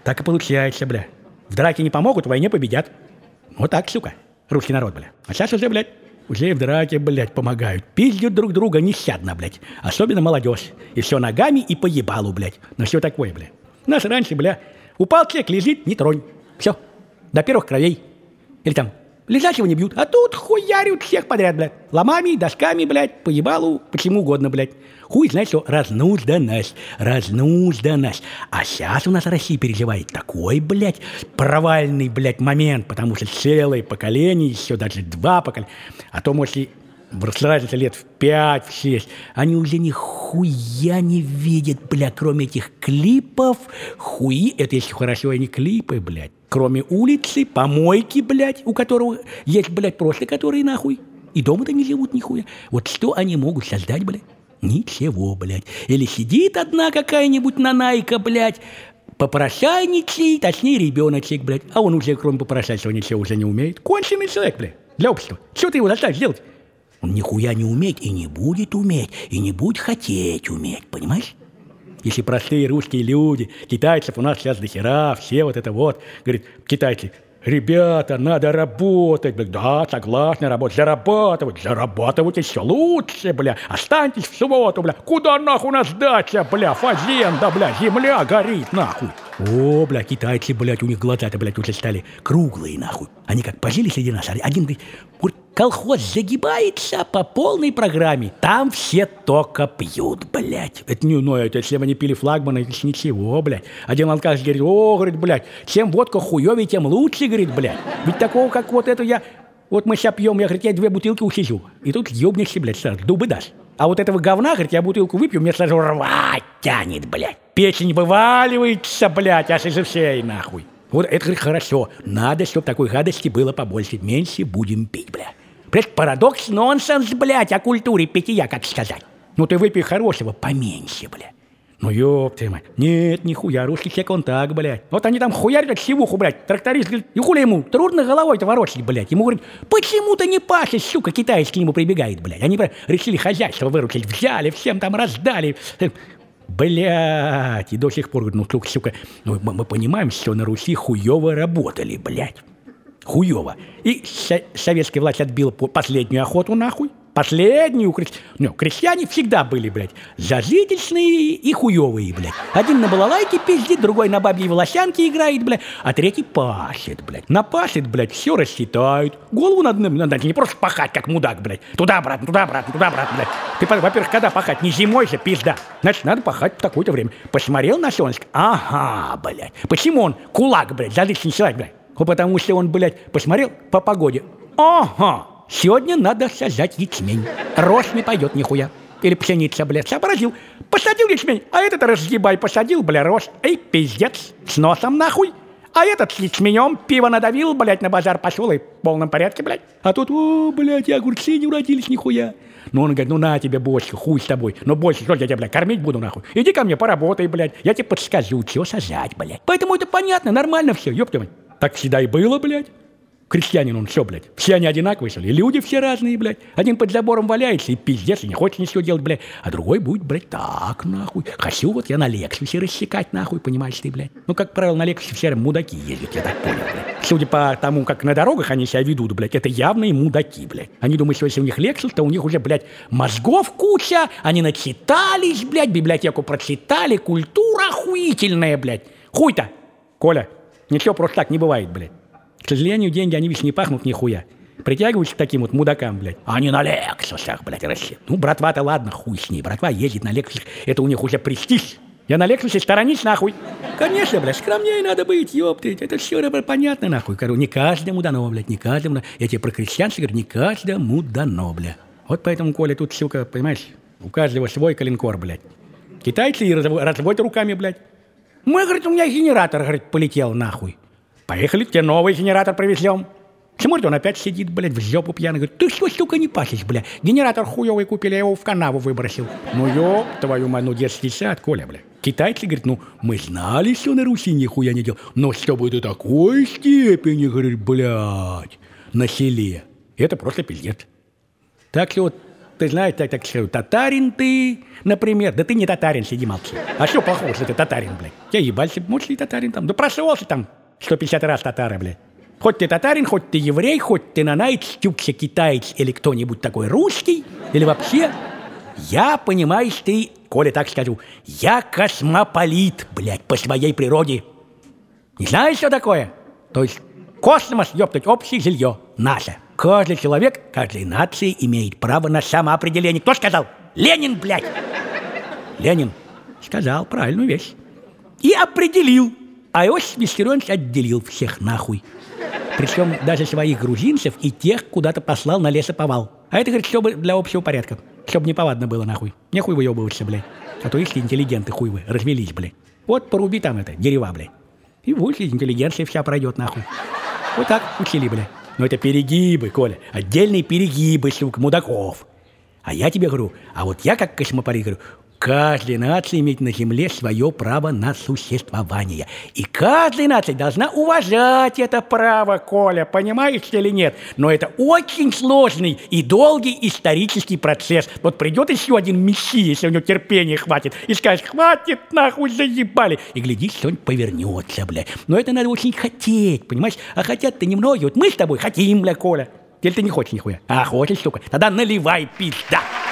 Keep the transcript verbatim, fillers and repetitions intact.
Так и получается, бля. В драке не помогут, в войне победят. Вот так, сука, русский народ, бля. А сейчас уже, блядь, уже в драке, блядь, помогают. Пиздят друг друга нещадно, блядь. Особенно молодежь. И все ногами и по ебалу, блядь. Ну все такое, блядь. У нас раньше, бля, упал человек, лежит, не тронь. Все, до первых кровей. Или там, лежачего не бьют. А тут хуярят всех подряд, блядь. Ломами, досками, блядь, по ебалу, почему угодно, блядь. Хуй знает, что разнузданность, разнузданность. А сейчас у нас Россия переживает такой, блядь, провальный, блядь, момент, потому что целое поколение, еще даже два поколения, а то, может, и разница лет в пять, в шесть, они уже ни хуя не видят, блядь, кроме этих клипов. Хуи, это если хорошо, они клипы, блядь. Кроме улицы, помойки, блядь, у которого есть, блядь, просто которые нахуй. И дома-то не живут нихуя. Вот что они могут создать, блядь? Ничего, блядь. Или сидит одна какая-нибудь нанайка, блядь, попрошайничает, точнее ребеночек, блядь. А он уже, кроме попрошайства, ничего уже не умеет. Конченый человек, блядь, для общества. Что ты его заставишь делать? Он нихуя не умеет и не будет уметь, и не будет хотеть уметь, понимаешь? Если простые русские люди, китайцев у нас сейчас дохера, все вот это вот, говорит, китайцы, ребята, надо работать. Бля, да, согласны, работать, зарабатывать, зарабатывать еще лучше, бля. Останьтесь в субботу, бля. Куда нахуй нас дача, бля, фазенда, бля, земля горит, нахуй. О, бля, китайцы, блядь, у них глаза-то, блядь, уже стали круглые, нахуй. Они как пожили среди нас, один говорит, колхоз загибается по полной программе. Там все только пьют, блядь. Это не, ну, это если бы они пили флагмана, это ничего, блядь. Один алкаш говорит, о, говорит, блядь, чем водка хуёвее, тем лучше, говорит, блядь. Ведь такого, как вот это я, вот мы сейчас пьем, я, говорит, я две бутылки усижу. И тут ёбнешься, блядь, сразу, дубы дашь. А вот этого говна, говорит, я бутылку выпью, мне сразу рвать тянет, блядь. Печень вываливается, блядь, аж из всей, нахуй. Вот это, говорит, хорошо. Надо, чтобы такой гадости было побольше. Меньше будем пить, блядь. Блядь, парадокс, нонсенс, блядь, о культуре питья, как сказать. Ну ты выпей хорошего поменьше, блядь. Ну ёб ты мать. Нет, нихуя, русский человек он так, блядь. Вот они там хуярят сивуху, блядь. Тракторист говорит, и хули ему, трудно головой-то ворочать, блядь. Ему говорит, почему ты не пашешь, сука, китаец к нему прибегает, блядь. Они, блядь, решили хозяйство выручить, взяли, всем там раздали. Блядь, и до сих пор, говорит, ну, сука, сука, ну, мы, мы понимаем, что на Руси хуёво работали, блядь. Хуёво. И советская власть отбила последнюю охоту, нахуй. Последнюю. Ну, крестьяне всегда были, блядь, зажиточные и хуёвые, блядь. Один на балалайке пиздит, другой на бабьей волосянке играет, блядь, а третий пашет, блядь. Напашет, блядь, все рассчитают. Голову надо, надо не просто пахать, как мудак, блядь. Туда-обратно, туда-обратно, туда-обратно, блядь. Ты, во-первых, когда пахать? Не зимой же, пизда. Значит, надо пахать в такое-то время. Посмотрел на солнышко? Ага, блядь. Почему он кулак, блядь, зажиточный человек, блядь? Ну, потому что он, блядь, посмотрел по погоде. Ага. Сегодня надо сажать ячмень. Рожь не пойдет нихуя. Или пшеница, блядь, сообразил. Посадил ячмень, а этот разъебай посадил, бля, рожь. Эй, пиздец, с носом нахуй. А этот с ячменем пиво надавил, блядь, на базар пошел и в полном порядке, блядь. А тут, о, блядь, и огурцы не уродились нихуя. Ну, он говорит, ну на тебе больше, хуй с тобой. Но больше, что я тебя, блядь, кормить буду, нахуй. Иди ко мне, поработай, блядь. Я тебе подскажу, что сажать, блядь. Поэтому это понятно, нормально все, ёптывай. Так всегда и было, блядь. Крестьянин он, все, блядь. Все они одинаковые, что ли? Люди все разные, блядь. Один под забором валяется и пиздец, и не хочет ничего делать, блядь. А другой будет, блядь, так, нахуй. Хочу вот я на Лексусе рассекать, нахуй, понимаешь ты, блядь. Ну, как правило, на Лексусе все мудаки ездят, я так понял, блядь. Судя по тому, как на дорогах они себя ведут, блядь, это явные мудаки, блядь. Они думают, что если у них Лексус, то у них уже, блядь, мозгов куча, они начитались, блядь, библиотеку прочитали, культура охуительная, блядь. Хуй-то, Коля, ничего просто так не бывает, блядь. К сожалению, деньги, они ведь не пахнут нихуя. Притягиваются к таким вот мудакам, блядь. А они на Лексусах, блядь, Россия. Ну, братва-то ладно, хуй с ней. Братва ездит на Лексусах, это у них уже престиж. Я на Лексусе сторонись, нахуй. Конечно, блядь, скромнее надо быть, ёптыть. Это все, блядь, понятно, нахуй. Короче, не каждому дано, блядь, не каждому. Я тебе про крестьянство говорю, не каждому дано, блядь. Вот поэтому, Коля, тут, сука, понимаешь, у каждого свой калинкор, блядь. Китайцы и разводят руками, блядь. Мы, говорит, у меня генератор, говорит, полетел, нахуй. Поехали, тебе новый генератор привезем. Смотрит, он опять сидит, блядь, в жопу пьяный. Говорит, ты что, сука, не пасешь, блядь? Генератор хуёвый купили, я его в канаву выбросил. Ну, ёб твою мать, ну, детский сад, Коля, блядь. Китайцы, говорит, ну, мы знали, что на Руси нихуя не делал. Но чтобы до такой степени, говорит, блядь, на селе. Это просто пиздец. Так что вот Ты знаешь, так, так скажу, татарин ты, например. Да ты не татарин, сиди молчи. А что плохого, что ты татарин, блядь? Я ебался, может, и татарин там. Да прошелся там сто пятьдесят раз татары, блядь. Хоть ты татарин, хоть ты еврей, хоть ты нанаец, тюкся, китаец или кто-нибудь такой русский, или вообще... Я, понимаешь, ты, Коля, так скажу, я космополит, блядь, по своей природе. Не знаешь, что такое? То есть космос, ёптать, общее жилье, наше. Каждый человек, каждая нация имеет право на самоопределение. Кто сказал? Ленин, блядь! Ленин сказал правильную вещь. И определил. А Иосиф Виссарионович отделил всех нахуй. Причем даже своих грузинцев и тех куда-то послал на лесоповал. А это, говорит, чтобы для общего порядка. Чтобы неповадно было, нахуй. Нехуй выебываться, блядь. А то если интеллигенты хуй вы развелись, блядь. Вот поруби там это, дерева, блядь. И вот интеллигенция вся пройдет, нахуй. Вот так учили, блядь. Но это перегибы, Коля. Отдельные перегибы, сука, мудаков. А я тебе говорю, а вот я как космополит говорю, каждая нация имеет на земле свое право на существование. И каждая нация должна уважать это право, Коля, понимаешь или нет? Но это очень сложный и долгий исторический процесс. Вот придет еще один мессия, если у него терпения хватит, и скажет, хватит, нахуй, заебали. И глядишь, что-нибудь повернется, бля. Но это надо очень хотеть, понимаешь? А хотят-то немногие. Вот мы с тобой хотим, бля, Коля. Или ты не хочешь нихуя? А хочешь, сука? Тогда наливай, пизда.